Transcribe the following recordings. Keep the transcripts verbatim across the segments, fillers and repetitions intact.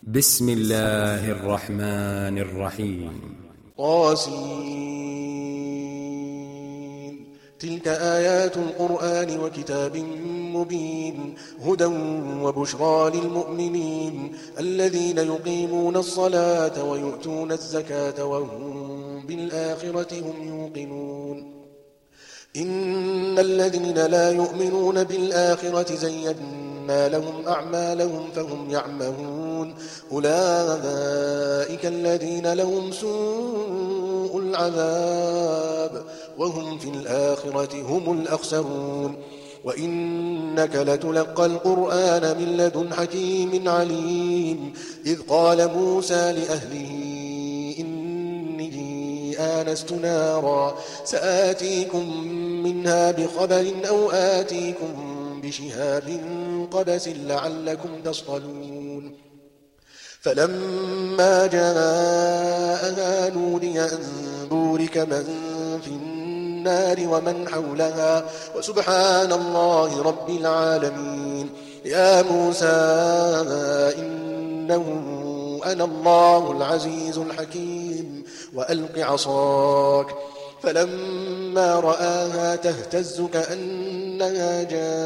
بسم الله الرحمن الرحيم. طاسين. تلك آيات القرآن وكتاب مبين هدى وبشرى للمؤمنين الذين يقيمون الصلاة ويؤتون الزكاة وهم بالآخرة هم يوقنون. إن الذين لا يؤمنون بالآخرة زينا لهم أعمالهم فهم يعمهون أولئك الذين لهم سوء العذاب وهم في الآخرة هم الأخسرون. وإنك لتلقى القرآن من لدن حكيم عليم إذ قال موسى لأهله آنست نارا سآتيكم منها بخبر أو آتيكم بشهاب قبس لعلكم تصطلون. فلما جاءها نودي أن بورك من في النار ومن حولها وسبحان الله رب العالمين. يا موسى إنه أنا الله العزيز الحكيم وألق عصاك. فلما رآها تهتز كأنها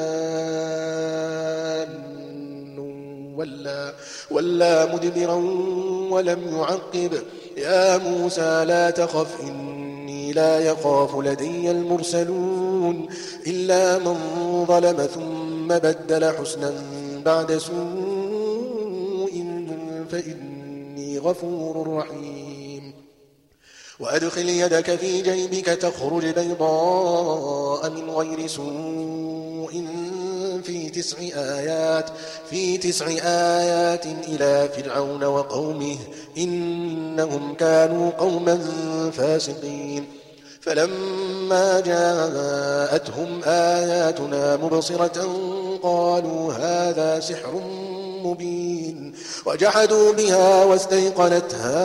جان ولا, ولا مدبرا ولم يعقب. يا موسى لا تخف إني لا يخاف لدي المرسلون إلا من ظلم ثم بدل حسنا بعد سوء فإني غفور رحيم. وأدخل يدك في جيبك تخرج بيضاء من غير سوء في تسع آيات في تسع آيات إلى فرعون وقومه إنهم كانوا قوما فاسقين. فلما جاءتهم آياتنا مبصرة قالوا هذا سحر مبين وجحدوا بها واستيقنتها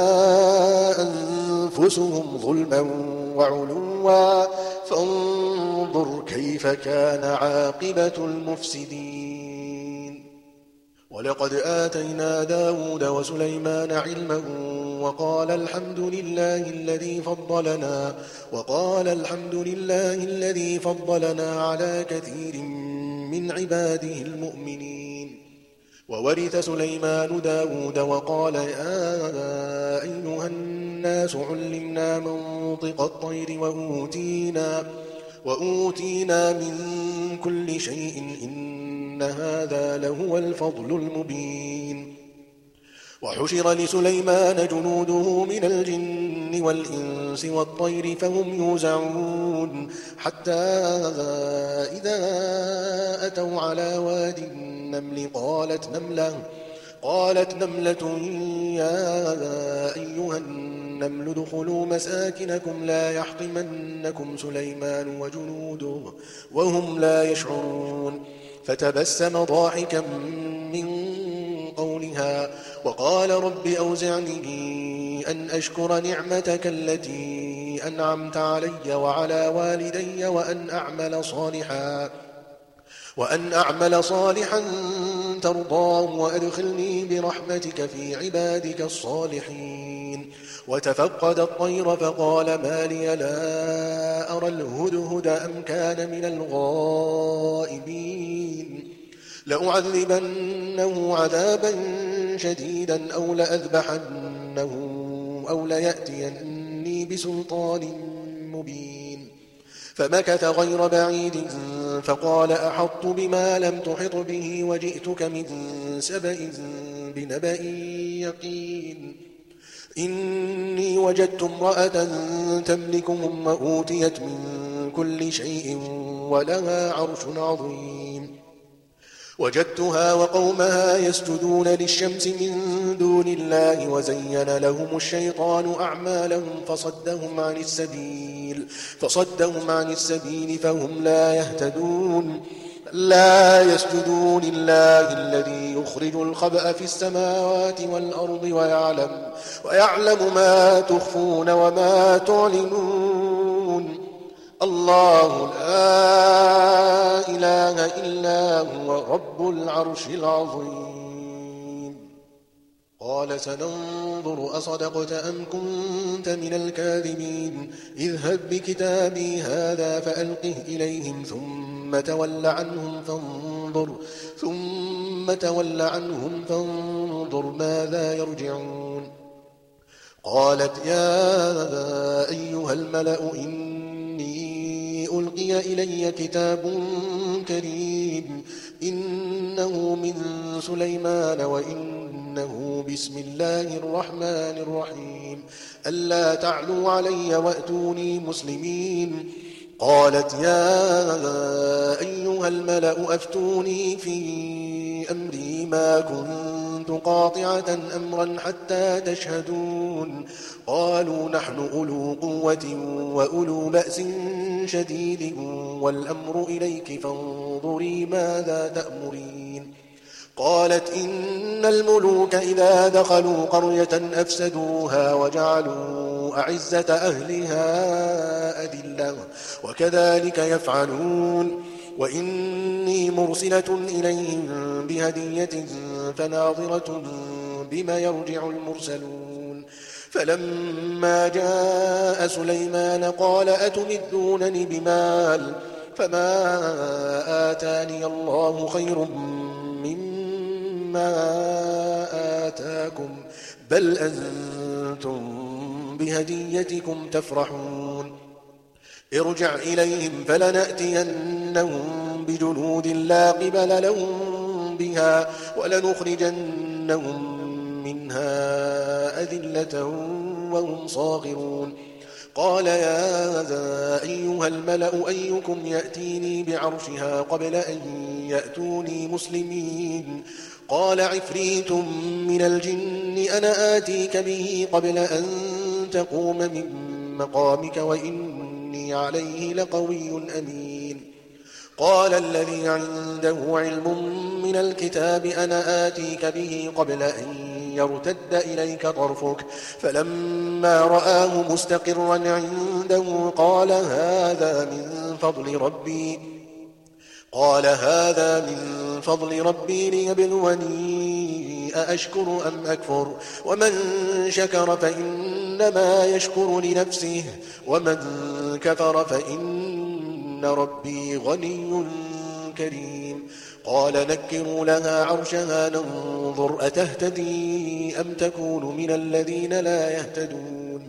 أنفسهم ظلما وعلوا فانظر كيف كان عاقبة المفسدين. ولقد آتينا داود وسليمان علما وقال الحمد لله الذي فضلنا وقال الحمد لله الذي فضلنا على كثير من عباده المؤمنين. وورث سليمان داود وقال يا أيها الناس علمنا منطق الطير وأوتينا, وأوتينا من كل شيء إن هذا لهو الفضل المبين. وحشر لسليمان جنوده من الجن والإنس والطير فهم يوزعون حتى إذا أتوا على واد النمل قالت نملة, قالت نملة يا أيها النمل ادخلوا مساكنكم لا يحطمنكم سليمان وجنوده وهم لا يشعرون. فتبسم ضاحكا من قولها وقال رب أوزعني أن أشكر نعمتك التي أنعمت علي وعلى والدي وأن أعمل صالحا وأن أعمل صالحا ترضاه وأدخلني برحمتك في عبادك الصالحين. وتفقد الطير فقال ما لي لا أرى الهدهد أم كان من الغائبين لأعذبنه عذابا شديدا أو لأذبحنه أو ليأتيني بسلطان مبين. فمكث غير بعيد فقال أحطت بما لم تحط به وجئتك من سبأ بنبأ يقين. إني وجدت امرأة تملكهم وأوتيت من كل شيء ولها عرش عظيم. وجدتها وقومها يسجدون للشمس من دون الله وزين لهم الشيطان أعمالهم فصدهم عن السبيل فصدهم عن السبيل فهم لا يهتدون. لا يسجدون لله الذي يخرج الخبأ في السماوات والأرض ويعلم, ويعلم ما تخفون وما تعلنون. الله لا إله إلا هو رب العرش العظيم. قال سننظر أصدقت أم كنت من الكاذبين اذهب بكتابي هذا فألقه إليهم ثم تول عنهم فانظر ثم تول عنهم فانظر ماذا يرجعون قالت يا أيها الملأ إني ألقي إلي كتاب كريم إنه من سليمان وإنه بسم الله الرحمن الرحيم ألا تعلوا علي وأتوني مسلمين قالت يا أيها الملأ أفتوني في أمري ما كنت قاطعة أمرا حتى تشهدون قالوا نحن أولو قوة وأولو بأس شديد والأمر إليك فانظري ماذا تأمرين قالت إن الملوك إذا دخلوا قرية أفسدوها وجعلوا أعزة أهلها أذلة وكذلك يفعلون وإني مرسلة إليهم بهدية فناظرة بما يرجع المرسلون فلما جاء سليمان قال أتمدونني بمال فما آتاني الله خير مما آتاكم بل أنتم بهديتكم تفرحون ارجع إليهم فلنأتينهم بجنود لا قبل لهم بها ولنخرجنهم منها أذلة وهم صاغرون قال يا أيها الملأ أيكم يأتيني بعرشها قبل أن يأتوني مسلمين قال عفريت من الجن أنا آتيك به قبل أن تقوم من مقامك وإني عليه لقوي أمين قال الذي عنده علم من الكتاب أنا آتيك به قبل أن يرتد إليك طرفك فلما رآه مستقرا عنده قال هذا من فضل ربي قال هذا من فضل ربي ليبلوني أأشكر أم أكفر ومن شكر فإنما يشكر لنفسه ومن كفر فإن ربي غني كريم قال نكروا لها عرشها ننظر أتهتدي أم تكون من الذين لا يهتدون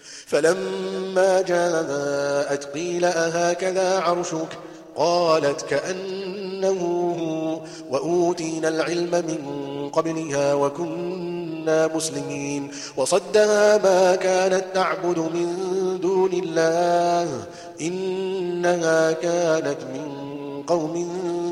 فلما جاءت قيل أهكذا عرشك قالت كأنه هو وأوتينا العلم من قبلها وكنا مسلمين وصدها ما كانت تعبد من دون الله إنها كانت من قوم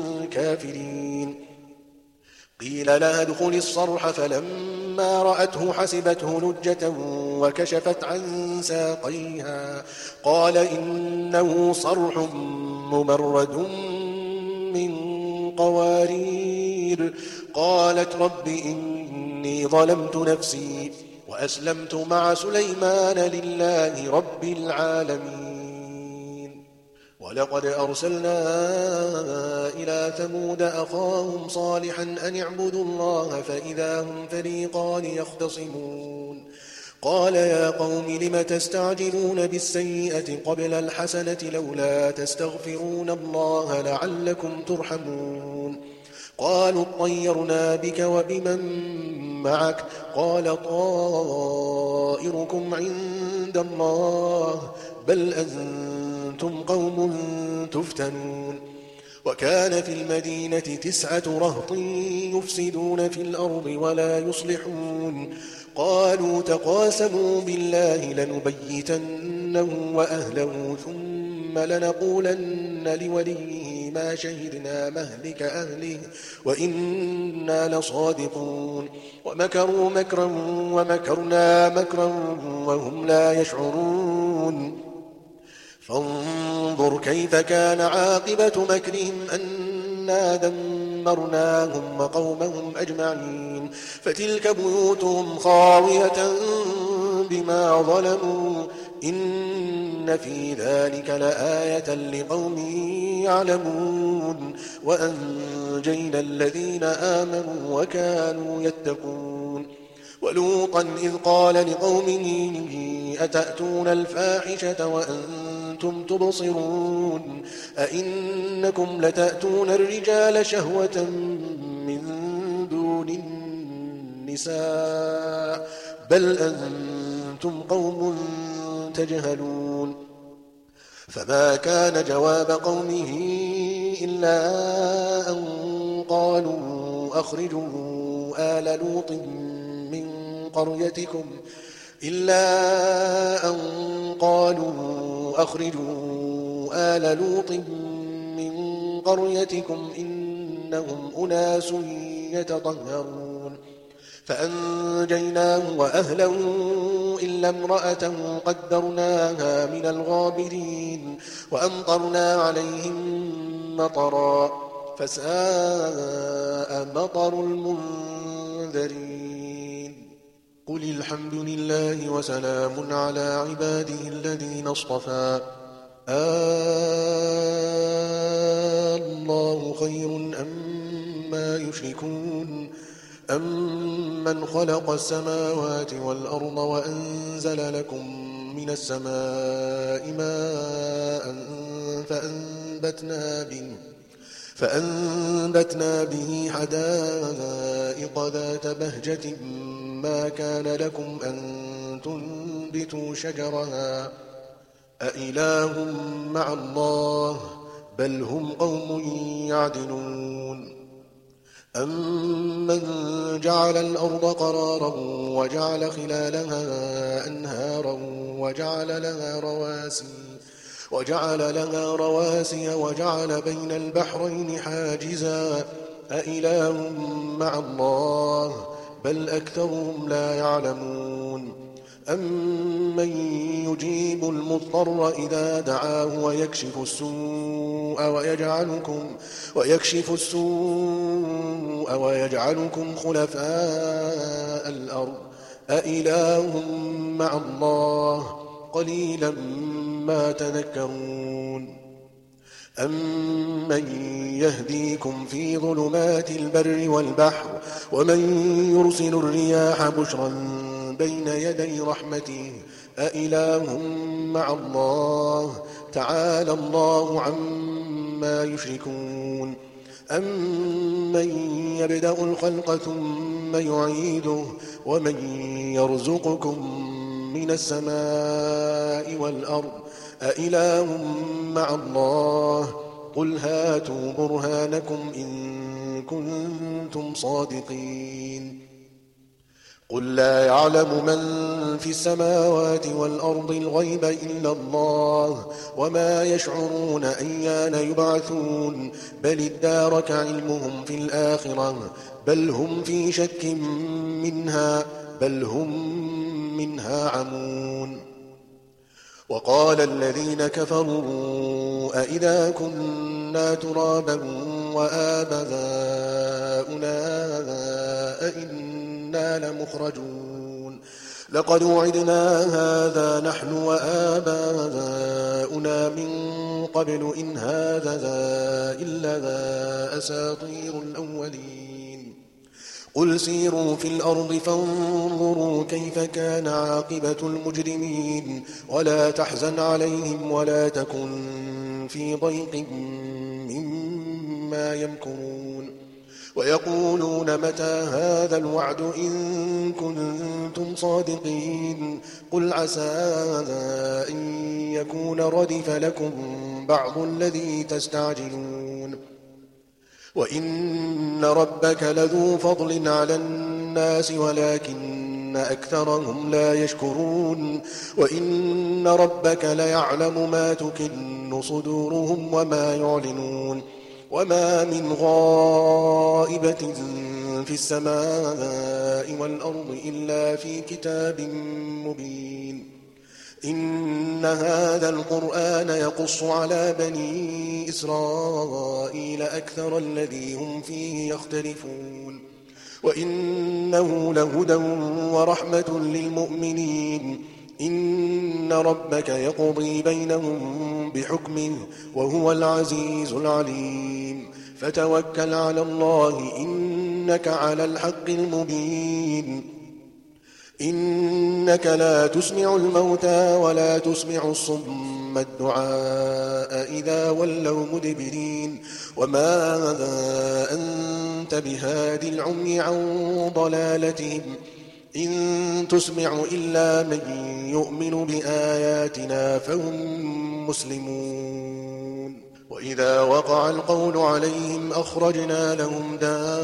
كافرين قيل لها ادخل الصرح فلما رأته حسبته لجة وكشفت عن ساقيها قال إنه صرح ممرد من قوارير قالت رب إني ظلمت نفسي وأسلمت مع سليمان لله رب العالمين ولقد أرسلنا إلى ثمود أخاهم صالحا أن اعبدوا الله فإذا هم فريقان يختصمون قال يا قوم لم تستعجلون بالسيئة قبل الحسنة لولا تستغفرون الله لعلكم ترحمون قالوا اطيرنا بك وبمن معك قال طائركم عند الله بل أنتم قوم تفتنون وكان في المدينة تسعة رهط يفسدون في الأرض ولا يصلحون قالوا تقاسموا بالله لنبيتنه وأهله ثم لنقولن لوليه ما شهدنا مهلك أهله وإنا لصادقون ومكروا مكرا ومكرنا مكرا وهم لا يشعرون فانظر كيف كان عاقبة مكرهم أنا دمرناهم وقومهم أجمعين فتلك بيوتهم خاوية بما ظلموا إن في ذلك لآية لقوم يعلمون وأنجينا الذين آمنوا وكانوا يتقون ولوطا إذ قال لقومه أتأتون الفاحشة وأنتم تبصرون أئنكم لتأتون الرجال شهوة من دون النساء بل أنتم قوم تجهلون فما كان جواب قومه إلا أن قالوا أخرجوا آل لوط من قريتكم إلا أن قالوا أخرجوا آل لوط من قريتكم إنهم أناس يتطهرون فأنجيناه وأهله إلا امرأته قدرناها من الغابرين وأمطرنا عليهم مطرا فساء مطر المنذرين قل الحمد لله وسلام على عباده الذين اصطفى الله خير أما يشركون أمن خلق السماوات والأرض وأنزل لكم من السماء ماء فأنبتنا به فأنبتنا به حدائق ذات بهجة ما كان لكم أن تنبتوا شجرها أإله مع الله بل هم قوم يعدلون أمن جعل الأرض قرارا وجعل خلالها أنهارا وجعل لها رواسي وجعل لها رواسي وجعل بين البحرين حاجزا أإله مع الله بل أكثرهم لا يعلمون أمن يجيب المضطر إذا دعاه ويكشف السوء ويجعلكم ويكشف السوء ويجعلكم خلفاء الأرض أإله مع الله قليلا ما تذكرون أمن يهديكم في ظلمات البر والبحر ومن يرسل الرياح بشرا بين يدي رحمته أإله مع الله تعالى الله عما يشركون أمن يبدأ الخلق ثم يعيده ومن يرزقكم من السماء والأرض أإله مع الله قل هاتوا برهانكم إن كنتم صادقين قل لا يعلم من في السماوات والأرض الغيب إلا الله وما يشعرون أيان يبعثون بل ادارك علمهم في الآخرة بل هم في شك منها بل هم منها عمون وقال الذين كفروا أئذا كنا ترابا وآباؤنا أئنا لمخرجون لقد وعدنا هذا نحن وآباؤنا من قبل إن هذا إلا أساطير الأولين قل سيروا في الأرض فانظروا كيف كان عاقبة المجرمين ولا تحزن عليهم ولا تكن في ضيق مما يمكرون ويقولون متى هذا الوعد إن كنتم صادقين قل عسى أن يكون ردف لكم بعض الذي تستعجلون وإن ربك لذو فضل على الناس ولكن أكثرهم لا يشكرون وإن ربك ليعلم ما تكن صدورهم وما يعلنون وما من غائبة في السماء والأرض إلا في كتاب مبين إن هذا القرآن يقص على بني إسرائيل أكثر الذي هم فيه يختلفون وإنه لهدى ورحمة للمؤمنين إن ربك يقضي بينهم بحكمه وهو العزيز العليم فتوكل على الله إنك على الحق المبين إنك لا تسمع الموتى ولا تسمع الصم الدعاء إذا ولوا مدبرين وما أنت بهاد العمي عن ضلالتهم إن تسمع إلا من يؤمن بآياتنا فهم مسلمون وإذا وقع القول عليهم أخرجنا لهم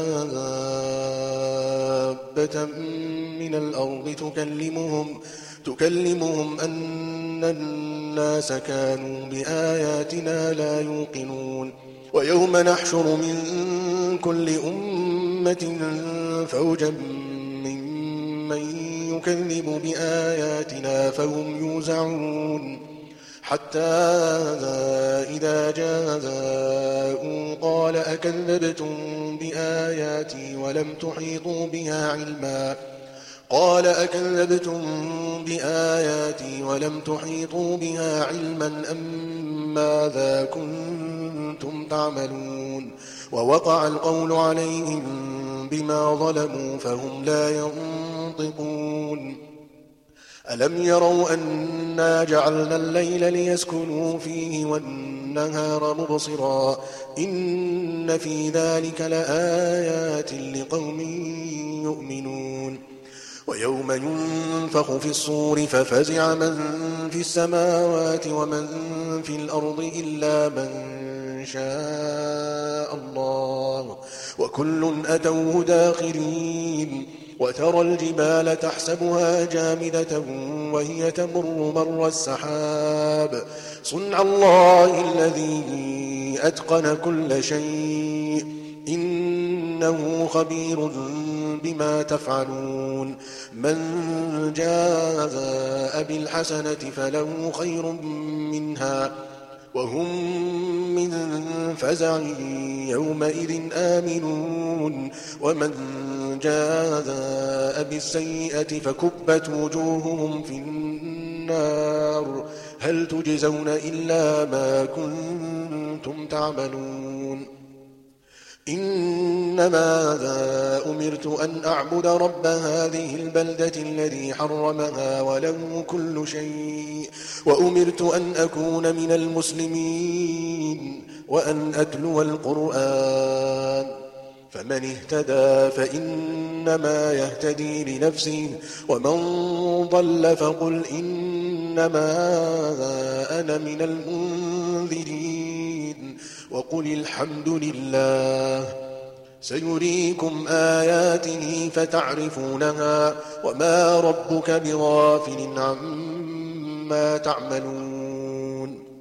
دابة من الأرض تكلمهم, تكلمهم أن الناس كانوا بآياتنا لا يوقنون ويوم نحشر من كل أمة فوجا ممن يكذب بآياتنا فهم يوزعون حتى إذا جاءوا قال أكذبتم بآياتي ولم تحيطوا بها علما قال أكذبتم بآياتي ولم تحيطوا بها علما أم ماذا كنتم تعملون ووقع القول عليهم بما ظلموا فهم لا ينطقون ألم يروا أنا جعلنا الليل ليسكنوا فيه والنهار مبصرا إن في ذلك لآيات لقوم يؤمنون ويوم ينفخ في الصور ففزع من في السماوات ومن في الأرض إلا من شاء الله وكل أتوه داخرين وترى الجبال تحسبها جامدة وهي تمر مر السحاب صنع الله الذي أتقن كل شيء إنه خبير بما تفعلون من جاء بالحسنة فله خير منها وهم من فزع يومئذ آمنون ومن جاء بالسيئة فكبت وجوههم في النار هل تجزون إلا ما كنتم تعملون إنما أمرت أن أعبد رب هذه البلدة الذي حرمها وله كل شيء وأمرت أن أكون من المسلمين وأن أتلو القرآن فمن اهتدى فإنما يهتدي لنفسه ومن ضل فقل إنما أنا من المنذرين وقل الحمد لله سيريكم آياته فتعرفونها وما ربك بغافل عما تعملون